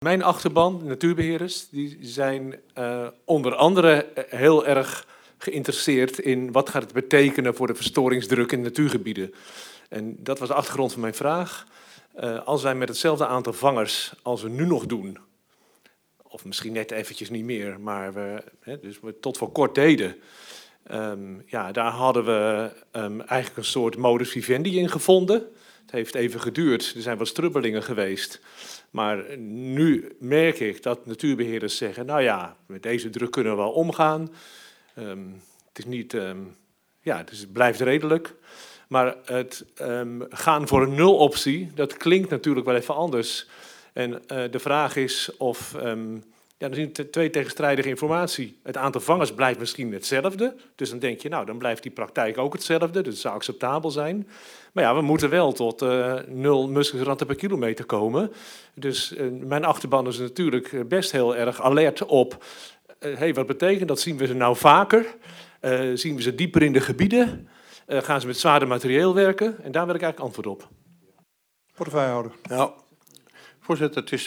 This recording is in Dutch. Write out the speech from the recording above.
Mijn achterban, de natuurbeheerders, die zijn onder andere heel erg geïnteresseerd in wat gaat het betekenen voor de verstoringsdruk in natuurgebieden. En dat was de achtergrond van mijn vraag. Als wij met hetzelfde aantal vangers als we nu nog doen, of misschien net eventjes niet meer, maar we tot voor kort deden, daar hadden we eigenlijk een soort modus vivendi in gevonden. Het heeft even geduurd, er zijn wat strubbelingen geweest. Maar nu merk ik dat natuurbeheerders zeggen, nou ja, met deze druk kunnen we wel omgaan. Het is niet, dus het blijft redelijk. Maar het gaan voor een nuloptie, dat klinkt natuurlijk wel even anders. En de vraag is of, er zijn twee tegenstrijdige informatie. Het aantal vangers blijft misschien hetzelfde. Dus dan denk je, nou, dan blijft die praktijk ook hetzelfde. Dus het zou acceptabel zijn. Maar ja, we moeten wel tot 0 muskusratten per kilometer komen. Dus mijn achterban is natuurlijk best heel erg alert op. Wat betekent dat? Zien we ze nou vaker? Zien we ze dieper in de gebieden? Gaan ze met zwaarder materieel werken? En daar wil ik eigenlijk antwoord op. Portefeuillehouder. Nou, voorzitter, het is